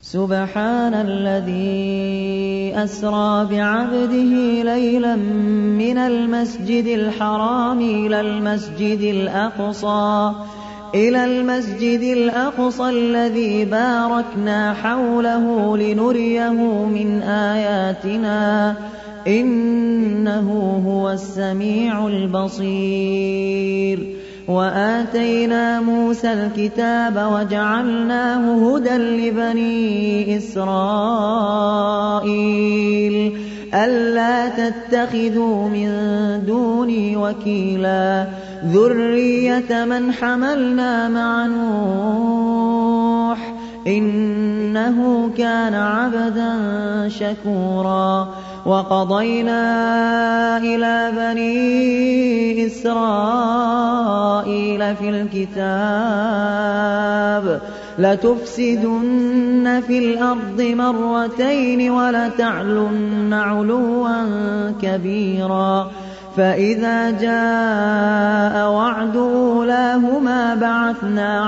سبحان الذي أسرى بعبده ليلا من المسجد الحرام إلى المسجد الأقصى الذي باركنا حوله لنريه من آياتنا إنه هو السميع البصير. وآتينا موسى الكتاب وجعلناه هدى لبني إسرائيل ألا تتخذوا من دوني وكيلا ذرية من حملنا مع نوح إنه كان عبدا شكورا. وقضينا إلى بني إسرائيل في الكتاب لتفسدن في الأرض مرتين ولتعلن علوا كبيرا. فإذا جاء وعد أولاهما بعثنا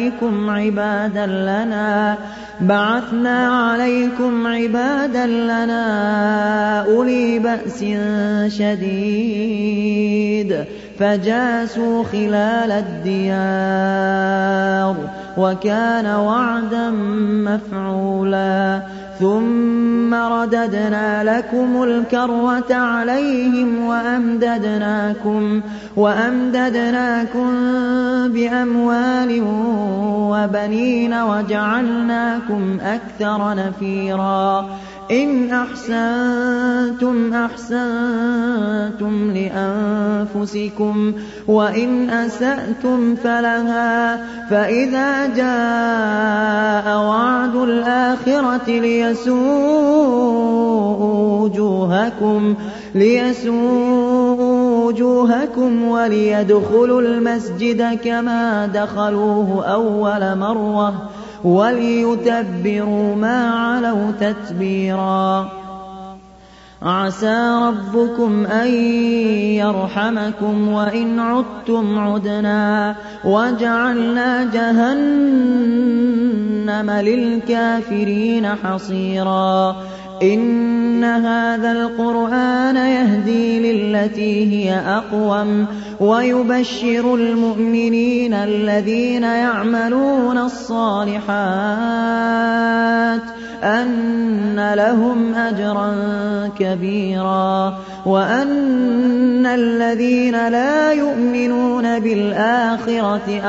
عليكم عبادا لنا أولي بأس شديد فجاسوا خلال الديار وكان وعدا مفعولا. ثم رددنا لكم الكرة عليهم وأمددناكم بأموال وبنين وجعلناكم أكثر نفيرا. إن أحسنتم أحسنتم لأنفسكم وإن أسأتم فلها. فإذا جاء وعد الآخرة ليسوءوا وجوهكم وليدخلوا المسجد كما دخلوه أول مرة وليتبروا ما علوا تتبيرا. عسى ربكم أن يرحمكم وإن عدتم عدنا وجعلنا جهنم للكافرين حصيرا. إن هذا القرآن يهدي للتي هي أقوم ويبشر المؤمنين الذين يعملون الصالحات أن لهم أجرا كبيرا وأن الذين لا يؤمنون بالآخرة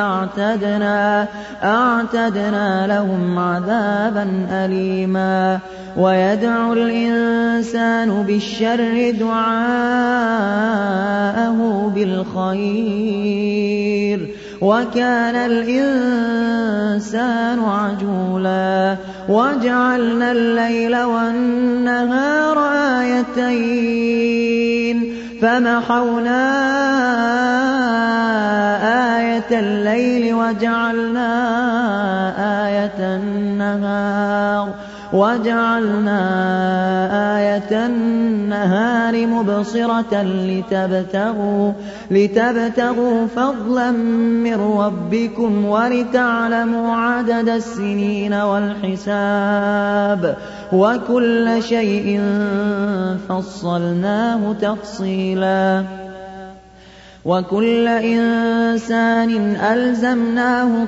أعتدنا لهم عذابا أليما. ويدعو الإنسان بالشر دعاءه بالخير وكان الإنسان عجولا. وجعلنا الليل والنهار آيتين فمحونا آية الليل وجعلنا آية النهار مبصرة لتبتغوا فضلا من ربكم ولتعلموا عدد السنين والحساب وكل شيء فصلناه تفصيلا. وكل إنسان ألزمناه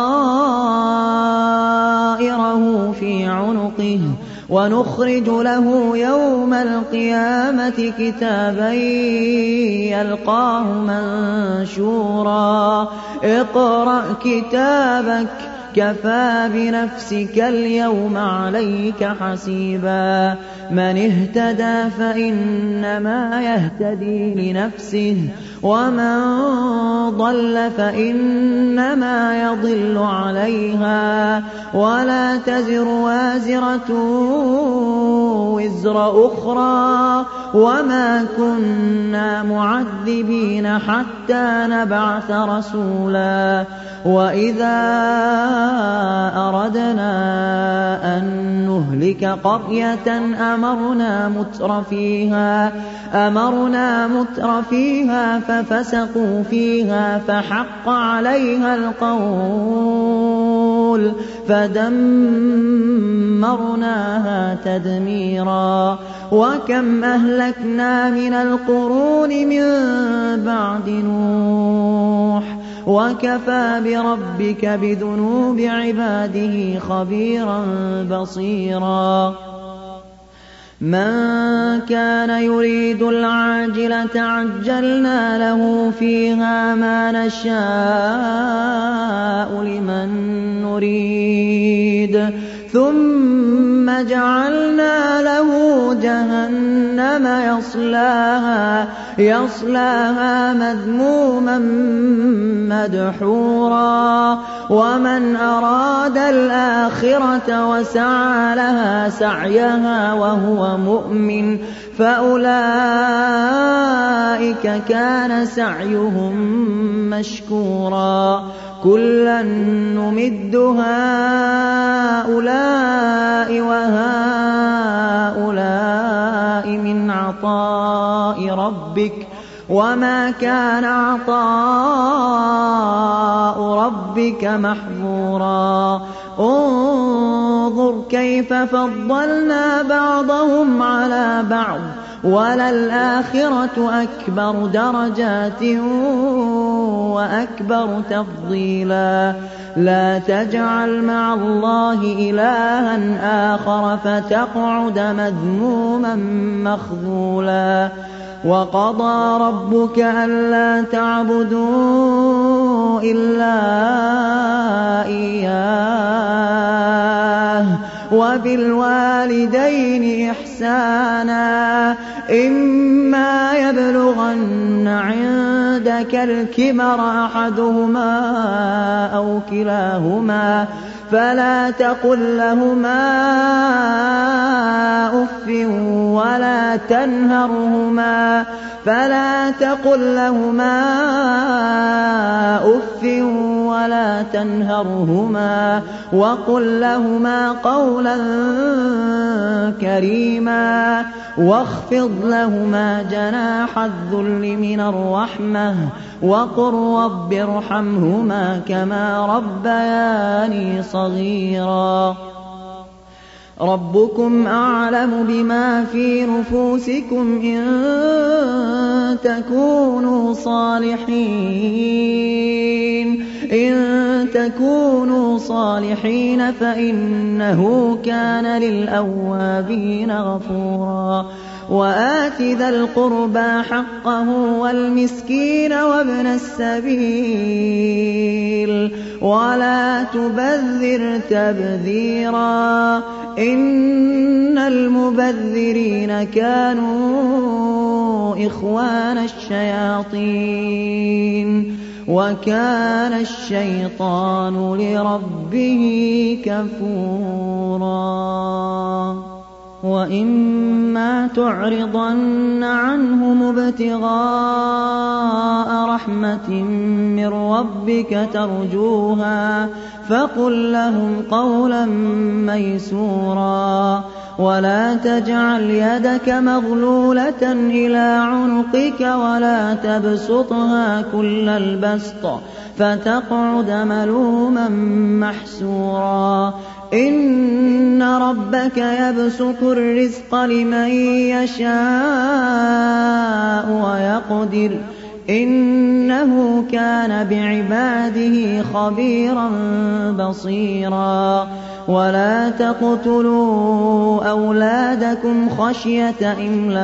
طائره في عنقه ونخرج له يوم القيامة كتابا يلقاه منشورا. اقرأ كتابك كفى بنفسك اليوم عليك حسيبا. من اهتدى فإنما يهتدي لنفسه ومن ضل فإنما يضل عليها ولا تزر وازرة وزر أخرى وما كنا معذبين حتى نبعث رسولا. وإذا أردنا أن نهلك قرية أمرنا متر فيها ففسقوا فيها فحق عليها القول فدمرناها دَمَّرْنَاهَا تَدْمِيرًا وَكَمْ أَهْلَكْنَا مِنَ الْقُرُونِ مِنْ بَعْدِ نُوحٍ وَكَفَى بِرَبِّكَ بِذُنُوبِ عِبَادِهِ خَبِيرًا بَصِيرًا مَنْ كَانَ يُرِيدُ الْعَاجِلَةَ عَجَّلْنَا لَهُ فِيهَا مَا نَشَاءُ لِمَن نُّرِيدُ ثُمَّ جَعَلْنَا لَهُ جَهَنَّمَ يَصْلَاهَا مَذْمُومًا مَّدْحُورًا وَمَنْ أَرَادَ الْآخِرَةَ وَسَعَىٰ لَهَا سَعْيَهَا وَهُوَ مُؤْمِنٌ فَأُولَٰئِكَ كَانَ سَعْيُهُم مَّشْكُورًا كُلًّا نُّمِدُّ هَٰؤُلَاءِ وَهَٰؤُلَاءِ مِنْ عَطَاءِ رَبِّكَ وَمَا كَانَ عَطَاءُ رَبِّكَ مَحْظُورًا انظُرْ كَيْفَ فَضَّلْنَا بَعْضَهُمْ عَلَىٰ بَعْضٍ وَلَلْآخِرَةُ أَكْبَرُ دَرَجَاتٍ وَأَكْبَرُ تَفْضِيلًا لَا تَجْعَلْ مَعَ اللَّهِ إِلَٰهًا آخَرَ فَتَقْعُدَ مَذْمُومًا مَّخْذُولًا وَقَضَىٰ رَبُّكَ أَلَّا تَعْبُدُوا إِلَّا إِيَّاهُ وَبِالْوَالِدَيْنِ إِحْسَانًا إِمَّا يَبْلُغَنَّ عِندَكَ الْكِبَرَ أَحَدُهُمَا أَوْ كِلَاهُمَا فَلَا تَقُل لَّهُمَا أُفٍّ وَلَا تَنْهَرْهُمَا وَقُل لَّهُمَا قَوْلًا كَرِيمًا وَاخْفِضْ لَهُمَا جَنَاحَ الذُّلِّ مِنَ الرَّحْمَةِ وَقُل رَّبِّ ارْحَمْهُمَا كَمَا رَبَّيَانِي صَغِيرًا رَبُّكُمْ أَعْلَمُ بِمَا فِي نُفُوسِكُمْ إِن تَكُونُوا صَالِحِينَ فَإِنَّهُ كَانَ لِلْأَوَّابِينَ غَفُورًا وَآتِ ذَا الْقُرْبَىٰ حَقَّهُ وَالْمِسْكِينَ وَابْنَ السَّبِيلِ وَلَا تُبَذِّرْ تَبْذِيرًا إِنَّ الْمُبَذِّرِينَ كَانُوا إِخْوَانَ الشَّيَاطِينِ وَكَانَ الشَّيْطَانُ لِرَبِّهِ كَفُورًا وَإِمَّا تُعْرِضَنَّ عَنْهُمُ ابْتِغَاءَ رَحْمَةٍ مِّن رَّبِّكَ تَرْجُوهَا فَقُل لَّهُمْ قَوْلًا مَّيْسُورًا وَلَا تَجْعَلْ يَدَكَ مَغْلُولَةً إِلَىٰ عُنُقِكَ وَلَا تَبْسُطْهَا كُلَّ الْبَسْطِ فَتَقْعُدَ مَلُومًا مَّحْسُورًا إِنَّ رَبَّكَ يَبْسُطُ الرِّزْقَ لِمَن يَشَاءُ وَيَقْدِرُ إِنَّهُ كَانَ بِعِبَادِهِ خَبِيرًا بَصِيرًا وَلَا تَقْتُلُوا أَوْلَادَكُمْ خَشْيَةَ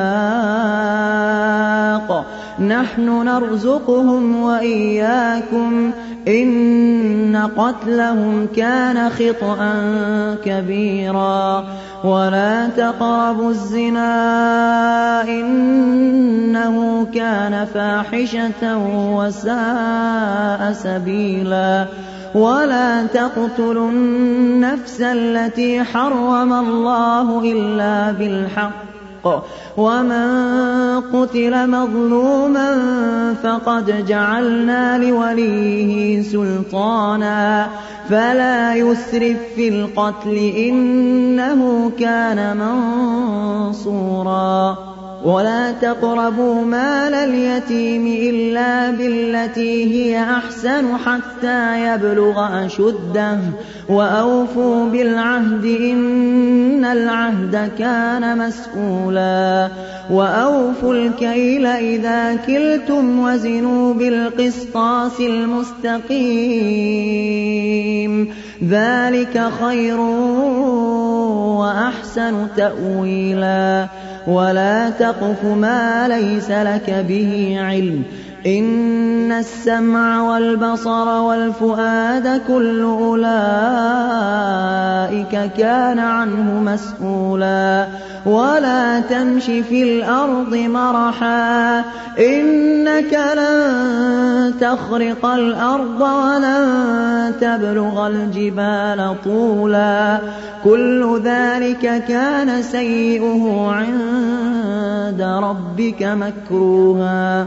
إِمْلَاقٍ نَّحْنُ نَرْزُقُهُمْ وَإِيَّاكُمْ إِنَّ قَتْلَهُمْ كَانَ خِطْئًا كَبِيرًا وَلَا تَقْرَبُوا الزِّنَا إِنَّهُ كَانَ فَاحِشَةً وَسَاءَ سَبِيلًا وَلَا تَقْتُلُوا النَّفْسَ الَّتِي حَرَّمَ اللَّهُ إِلَّا بِالْحَقِّ وَمَن قُتِلَ مَظْلُومًا فَقَدْ جَعَلْنَا لِوَلِيِّهِ سُلْطَانًا فَلَا يُسْرِف فِّي الْقَتْلِ إِنَّهُ كَانَ مَنصُورًا وَلَا تَقْرَبُوا مَالَ الْيَتِيمِ إِلَّا بِالَّتِي هِيَ أَحْسَنُ حَتَّىٰ يَبْلُغَ أَشُدَّهُ وَأَوْفُوا بِالْعَهْدِ إِنَّ العهد كان مسؤولا وأوفوا الكيل إذا كلتم وزنوا بالقسطاس المستقيم ذلك خير وأحسن تأويلا ولا تقف ما ليس لك به علم إن السمع والبصر والفؤاد كل أولئك كان عنه مسؤولا ولا تمش في الأرض مرحا إنك لن تخرق الأرض ولن تبلغ الجبال طولا كل ذلك كان سيئه عند ربك مكروها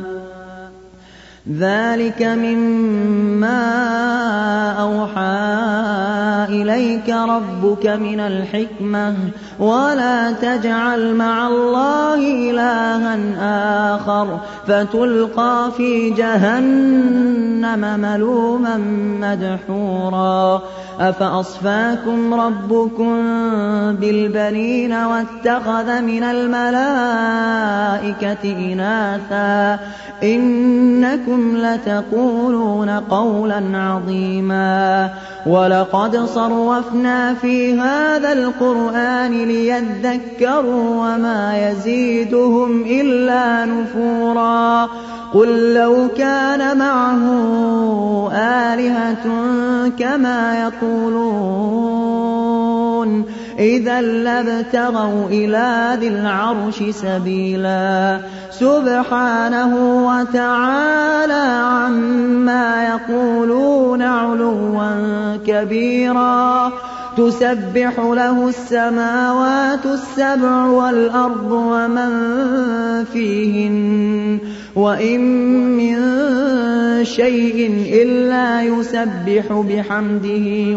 ذلك مما أوحى إليك ربك من الحكمة ولا تجعل مع الله إلها آخر فتلقى في جهنم ملوما مدحورا أفأصفاكم ربكم بالبنين واتخذ من الملائكة إناثا إنكم لتقولون قولا عظيما ولقد صرفنا في هذا القرآن ليذكروا وما يزيدهم إلا نفورا قل لو كان معه آلهة كما يقولون إذا لابتغوا إلى ذي العرش سبيلا سبحانه وتعالى عما يقولون علوا كبيرا تسبح له السماوات السبع والأرض ومن فيهن وإن من شيء إلا يسبح بحمده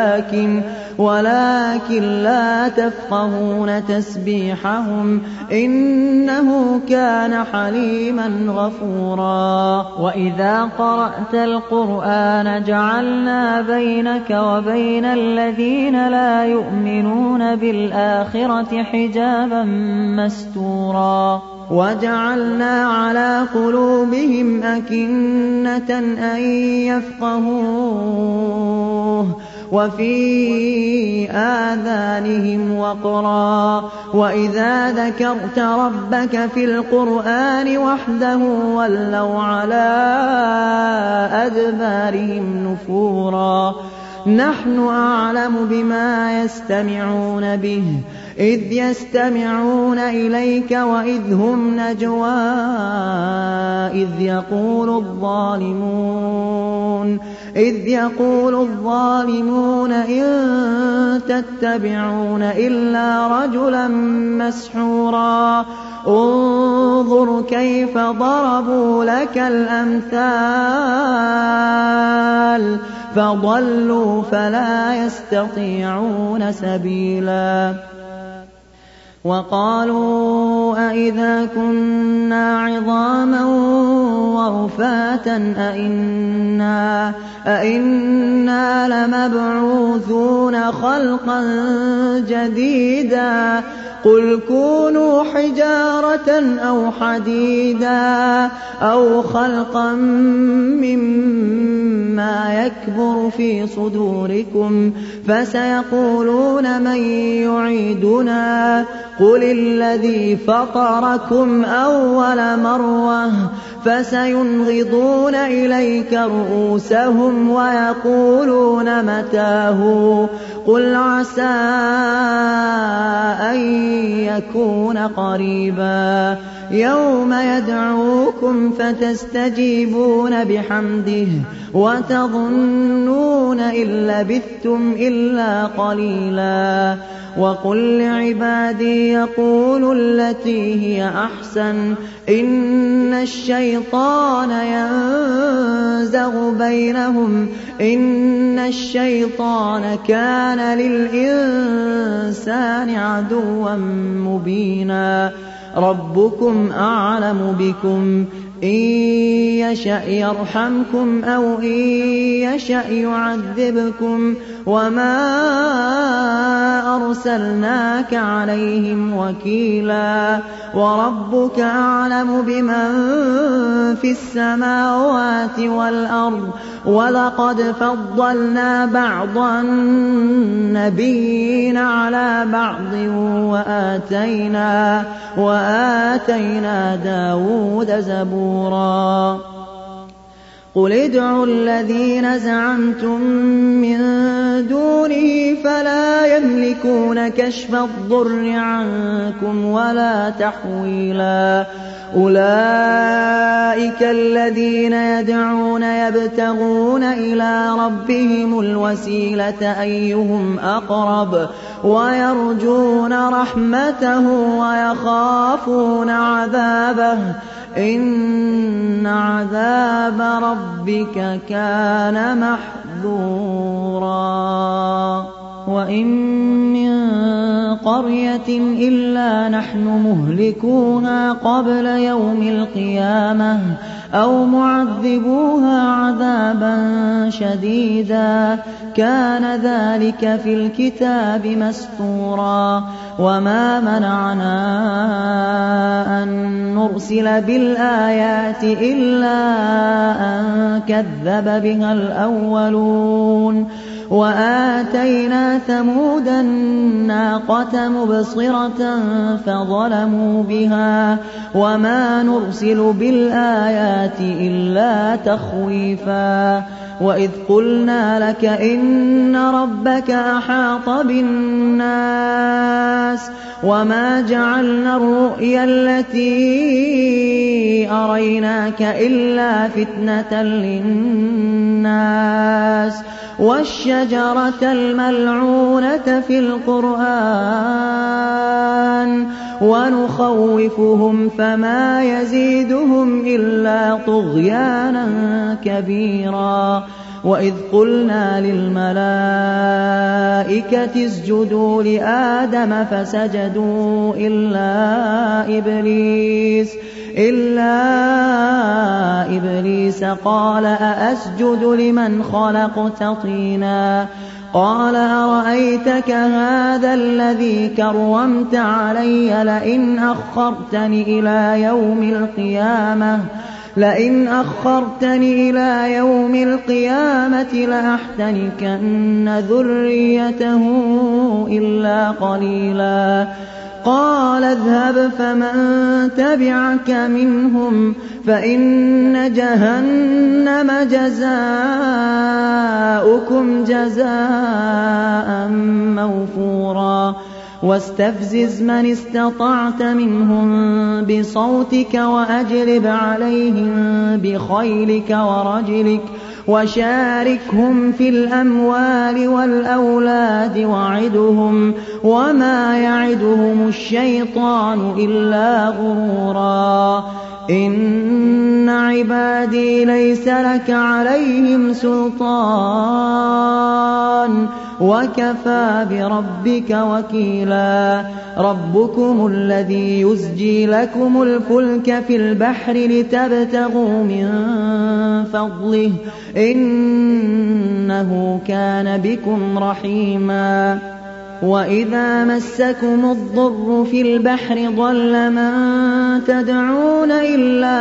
ولكن لا تفقهون تسبيحهم إنه كان حليما غفورا وإذا قرأت القرآن جعلنا بينك وبين الذين لا يؤمنون بالآخرة حجابا مستورا وجعلنا على قلوبهم أكنة أن يفقهوه وفي آذانهم وقرا وإذا ذكرت ربك في القرآن وحده ولوا على أدبارهم نفورا نحن أعلم بما يستمعون به إذ يستمعون إليك وإذ هم نجوى إذ يقول الظالمون إن تتبعون إلا رجلا مسحورا انظر كيف ضربوا لك الأمثال فضلوا فلا يستطيعون سبيلا وقالوا أئذا كنا عظاما ورفاتا أئنا لمبعوثون خلقا جديدا قل كونوا حجارة أو حديدا أو خلقا مما يكبر في صدوركم فسيقولون من يعيدنا قل الذي فطركم أول مرة فسينغضون إليك رؤوسهم ويقولون متاه قل عسى أن يكون قريبا يوم يدعوكم فتستجيبون بحمده وتظنون إن لبثتم إلا قليلا وقل لعبادي يقولوا التي هي أحسن إن الشيطان ينزغ بينهم إن الشيطان كان للإنسان عدوا مبينا ربكم أعلم بكم إن يشأ يرحمكم أو إن يشأ يعذبكم وما أرسلناك عليهم وكيلا وربك أعلم بمن في السماوات والأرض ولقد فضلنا بعض النبيين على بعض وآتينا داود زبورا قل ادعوا الذين زعمتم من دونه فلا يملكون كشف الضر عنكم ولا تحويلا أولئك الذين يدعون يبتغون إلى ربهم الوسيلة أيهم أقرب ويرجون رحمته ويخافون عذابه إن عذاب ربك كان محذورا وإن من قرية إلا نحن مهلكوها قبل يوم القيامة أو معذبوها عذابا شديدا كان ذلك في الكتاب مسطورا وما منعنا أن نرسل بالآيات إلا أن كذب بها الأولون وآتينا ثمود الناقة مبصرة فظلموا بها وما نرسل بالآيات إلا تخويفا وإذ قلنا لك إن ربك أحاط بالناس وما جعلنا الرؤيا التي أريناك إلا فتنة للناس والشجرة الملعونة في القرآن ونخوفهم فما يزيدهم إلا طغيانا كبيرا وإذ قلنا للملائكة اسجدوا لآدم فسجدوا إلا إبليس قال أأسجد لمن خلقت طينا قال أرأيتك هذا الذي كرمت علي لئن أخرتني إلى يوم القيامة لأحتنكن ذريته إلا قليلا قال اذهب فمن تبعك منهم فإن جهنم جزاؤكم جزاء موفورا واستفزز من استطعت منهم بصوتك وأجلب عليهم بخيلك ورجلك وشاركهم في الأموال والأولاد وعدهم وما يعدهم الشيطان إلا غرورا إن عبادي ليس لك عليهم سلطان وكفى بربك وكيلا ربكم الذي يزجي لكم الفلك في البحر لتبتغوا من فضله إنه كان بكم رحيما وإذا مسكم الضر في البحر ضل من تدعون إلا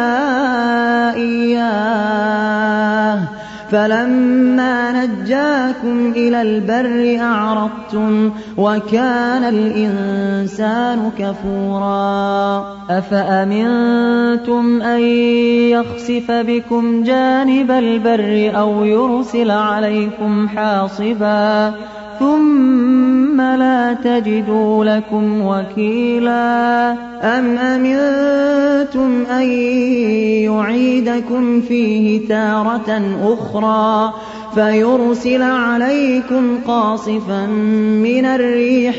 إياه فلما نجاكم إلى البر أعرضتم وكان الإنسان كفورا أفأمنتم أن يخسف بكم جانب البر أو يرسل عليكم حاصبا ثم لا تجدوا لكم وكيلا أم أمنتم أن يعيدكم فيه تارة أخرى فيرسل عليكم قاصفا من الريح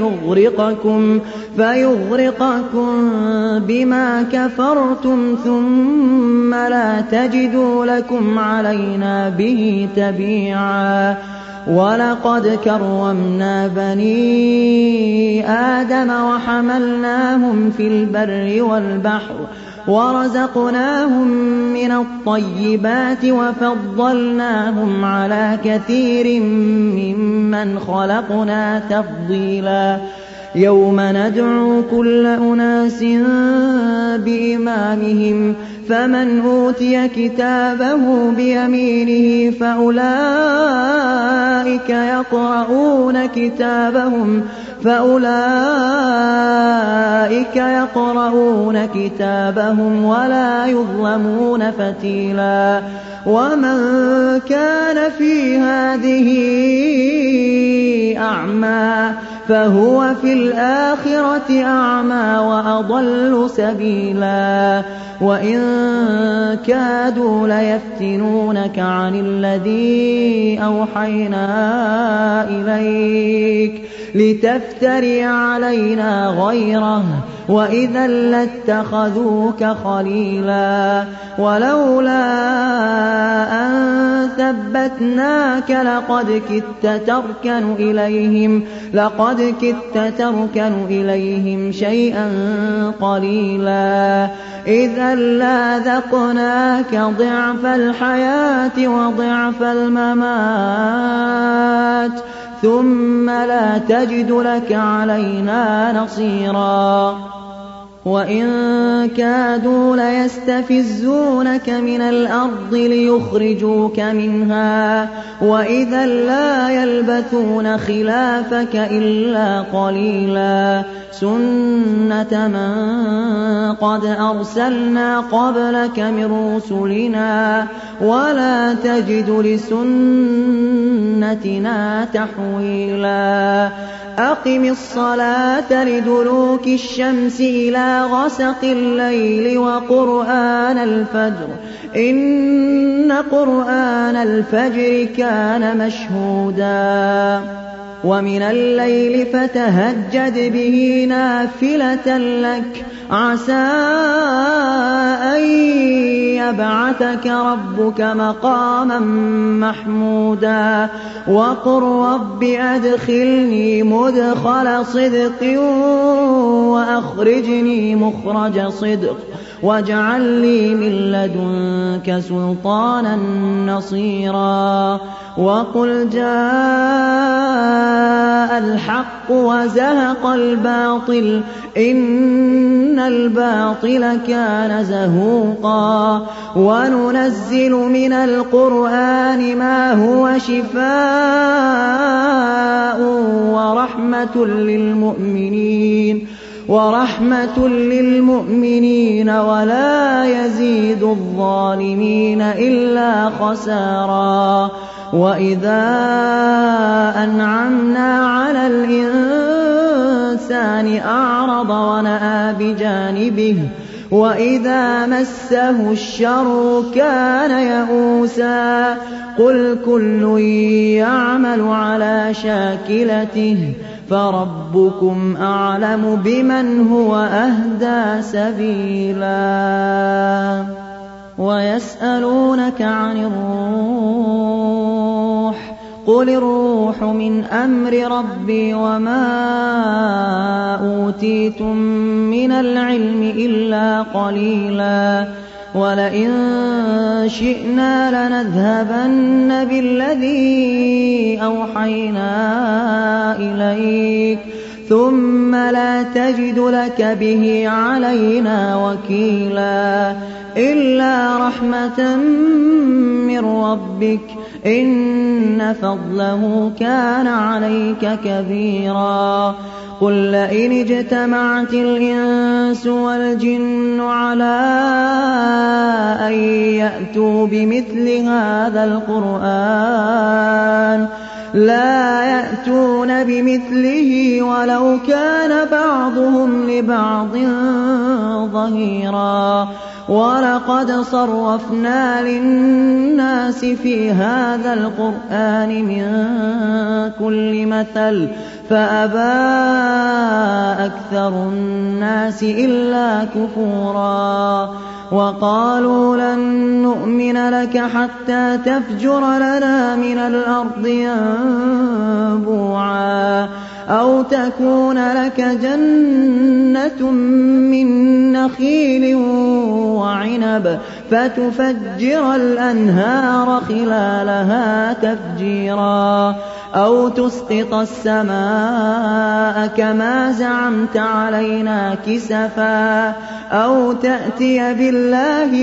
فيغرقكم بما كفرتم ثم لا تجدوا لكم علينا به تبيعا ولقد كرمنا بني آدم وحملناهم في البر والبحر ورزقناهم من الطيبات وفضلناهم على كثير ممن خلقنا تفضيلا يوم ندعو كل أناس بإمامهم فمن أوتي كتابه بيمينه فأولئك يقرؤون كتابهم ولا يظلمون فتيلا ومن كان في هذه أعمى فهو في الآخرة أعمى وأضل سبيلا وإن كادوا ليفتنونك عن الذي أوحينا إليك لتفتري علينا غيره وإذا لاتخذوك خليلا ولولا أن ثبتناك لقد كدت تركن إليهم شيئا قليلا إذا لاذقناك ضعف الحياة وضعف الممات ثم لا تجد لك علينا نصيرا وإن كادوا ليستفزونك من الأرض ليخرجوك منها وإذا لا يلبثون خلافك إلا قليلا سنة من قد أرسلنا قبلك من رسلنا ولا تجد لسنتنا تحويلا أقم الصلاة لدلوك الشمس إلى غسق الليل وقرآن الفجر إن قرآن الفجر كان مشهودا ومن الليل فتهجد به نافلة لك عسى أن يبعثك ربك مقاما محمودا وقل رب أدخلني مدخل صدق وأخرجني مخرج صدق واجعل لي من لدنك سلطانا نصيرا وقل جاء الحق وزهق الباطل إن الباطل كان زهوقا وننزل من القرآن ما هو شفاء ورحمة للمؤمنين ولا يزيد الظالمين إلا خسارا وإذا أنعمنا على الإنسان أعرض ونأى بجانبه وإذا مسه الشر كان يئوسا قل كل يعمل على شاكلته فربكم أعلم بمن هو أهدى سبيلا ويسألونك عن الروح قل الروح من أمر ربي وما أوتيتم من العلم إلا قليلا ولئن شئنا لنذهبن بالذي أوحينا إليك ثم لا تجد لك به علينا وكيلا إلا رحمة من ربك إن فضله كان عليك كبيرا قل لئن اجتمعت الإنس والجن على أن يأتوا بمثل هذا القرآن لا يأتون بمثله ولو كان بعضهم لبعض ظهيرا ولقد صرفنا للناس في هذا القرآن من كل مثل فأبى أكثر الناس إلا كفورا وقالوا لن نؤمن لك حتى تفجر لنا من الأرض ينبوعا أو تكون لك جنة من نخيل وعنب فتفجر الأنهار خلالها تفجيرا أو تسقط السماء كما زعمت علينا كسفا أو تأتي بالله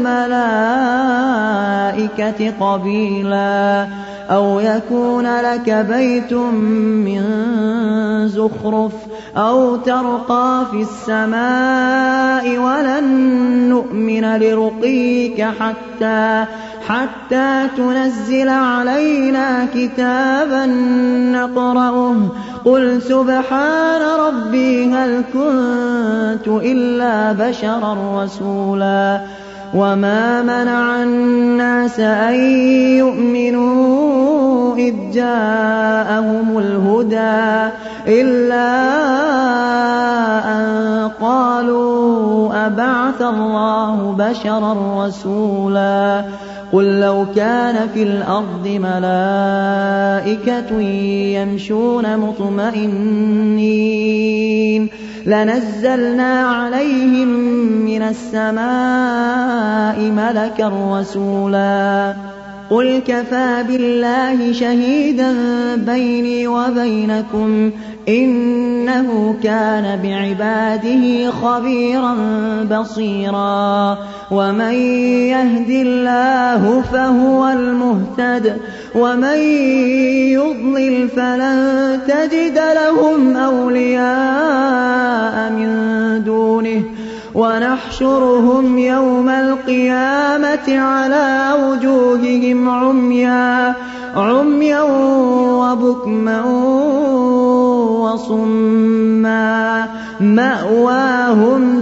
والملائكة قبيلا أو يكون لك بيت من زخرف أو ترقى في السماء ولن نؤمن لرقيك حتى تنزل علينا كتابا نقرأه قل سبحان ربي هل كنت إلا بشرا رسولا وما منع الناس أن يؤمنوا إذ جاءهم الهدى إلا أن قالوا أبعث الله بشرا رسولا قل لو كان في الأرض ملائكة يمشون مطمئنين لنزلنا عليهم من السماء ملكا رسولا قل كفى بالله شهيدا بيني وبينكم إنه كان بعباده خبيرا بصيرا ومن يهد الله فهو المهتد ومن يضلل فلن تجد لهم أولياء من دونه ونحشرهم يوم القيامة على وجوههم عميا وبكما وصما مأواهم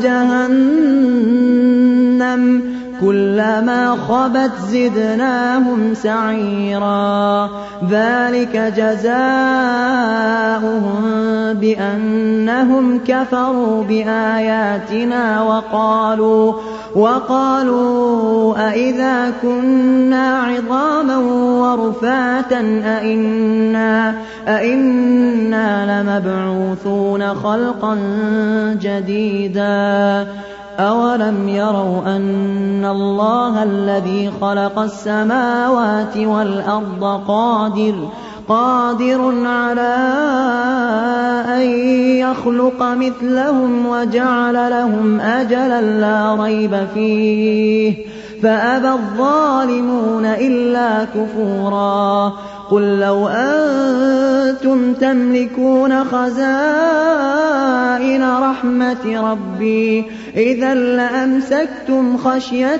جهنم كلما خبت زدناهم سعيرا ذلك جزاؤهم بأنهم كفروا بآياتنا وقالوا أئذا كنا عظاما ورفاتا أئنا لمبعوثون خلقا جديدا أولم يروا أن الله الذي خلق السماوات والأرض قادر على أن يخلق مثلهم وجعل لهم أجلا لا ريب فيه فأبى الظالمون إلا كفورا قل لو أنتم تملكون خزائن رحمة ربي إذا لأمسكتم خشية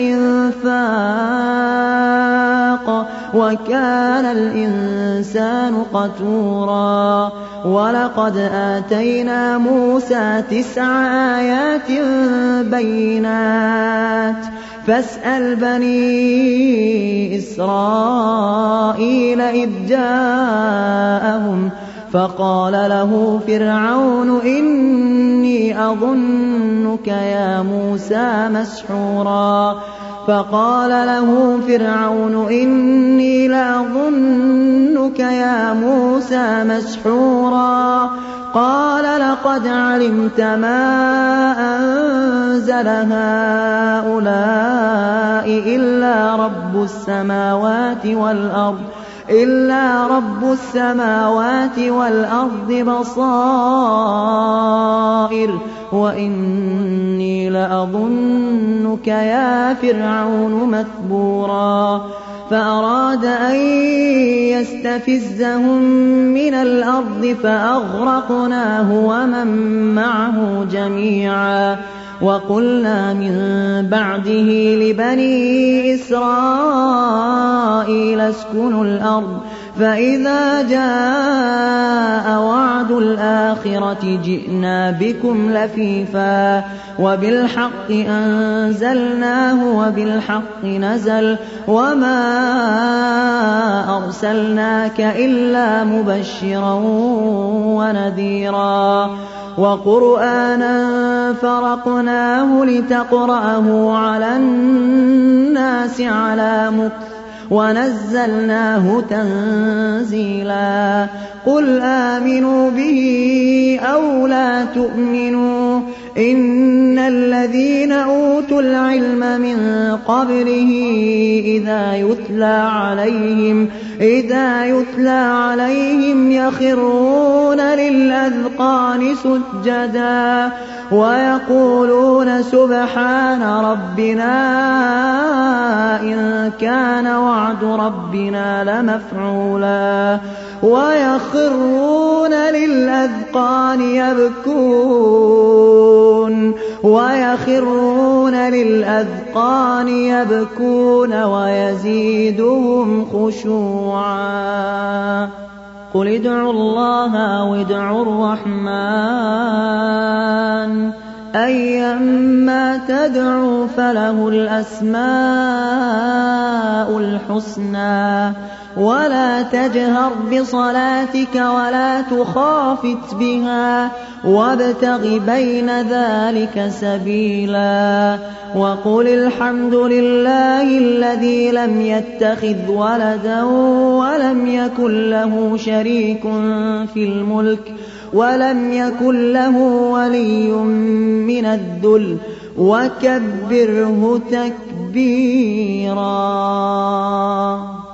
الإنفاق وكان الإنسان قتورا ولقد آتينا موسى 9 آيات بينات فاسأل بني إسرائيل إذ جاءهم فقال له فرعون إني لأظنك يا موسى مسحورا فقال له فرعون إني لأظنك يا موسى مسحورا قال لقد علمت ما أنزل هؤلاء إلا رب السماوات والأرض بصائر وإني لأظنك يا فرعون مثبورا فأراد أن يستفزهم من الأرض فأغرقناه ومن معه جميعا وقلنا من بعده لبني إسرائيل اسكنوا الأرض فإذا جاء وعد الآخرة جئنا بكم لفيفا وبالحق أنزلناه وبالحق نزل وما أرسلناك إلا مبشرا ونذيرا وقرآنا فرقناه لتقرأه على الناس على مكث ونزلناه تنزيلا قل آمنوا به أو لا تؤمنوا إن الذين أوتوا العلم من قبله إذا يتلى عليهم يخرون للأذقان سجدا ويقولون سبحان ربنا إن كان وعد ربنا لمفعولا ويخرون للأذقان يبكون ويزيدهم خشوعا قل ادعوا الله أو ادعوا الرحمن أيما تدعوا فله الأسماء الحسنى ولا تجهر بصلاتك ولا تخافت بها وابتغ بين ذلك سبيلا وقل الحمد لله الذي لم يتخذ ولدا ولم يكن له شريك في الملك ولم يكن له ولي من الذل وكبره تكبيرا.